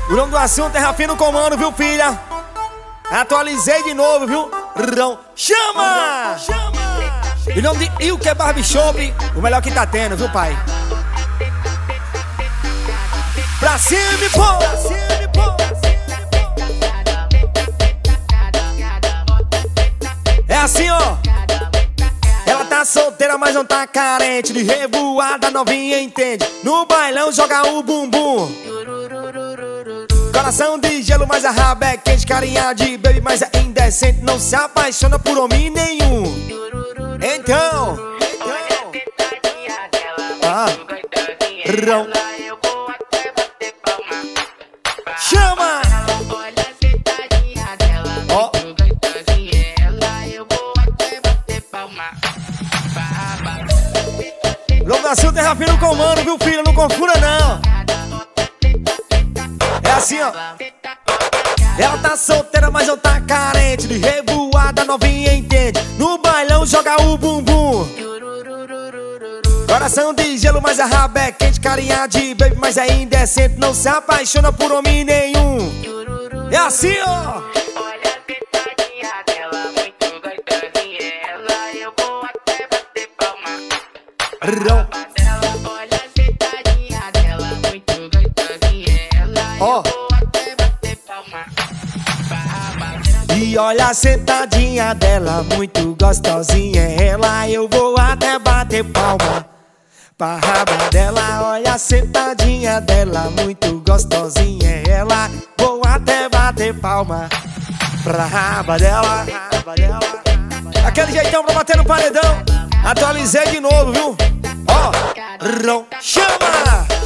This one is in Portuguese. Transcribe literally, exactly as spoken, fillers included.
O nome do assunto é Rafinha no comando, viu, filha? Atualizei de novo, viu? Rão, chama! Chama! O nome de Ilke Barbershop, o melhor que tá tendo, viu, pai? Pra cima e pô! Pra cima e pô! É assim, ó. Ela tá solteira, mas não tá carente. De revoada, novinha entende. No bailão joga o bumbum. Coração de gelo, mas a raba é quente. Carinha de baby, mas é indecente. Não se apaixona por homem nenhum. Então, então. Ah, rão. Chama! Ó. Logo da Silva é Rafinha no comando, viu, filho? Não confunda, não. É assim, ó. Ela tá solteira, mas não tá carente. De revoada, novinha entende. No bailão joga o bumbum. Coração de gelo, mas a raba é quente. Carinha de baby, mas é indecente. Não se apaixona por homem nenhum. É assim, ó. Olha a pitadinha dela, muito gostosinha. Ela, eu vou até bater palma. Rão. Olha a pitadinha dela, muito gostosinha. Ela, eu Ó. vou até bater palma. E olha a sentadinha dela, muito gostosinha. Ela, eu vou até bater palma. Pra raba dela, olha a sentadinha dela, muito gostosinha. Ela, vou até bater palma. Pra raba dela, raba dela. Aquele jeitão pra bater no paredão. Atualizei de novo, viu? Ó, rão, chama!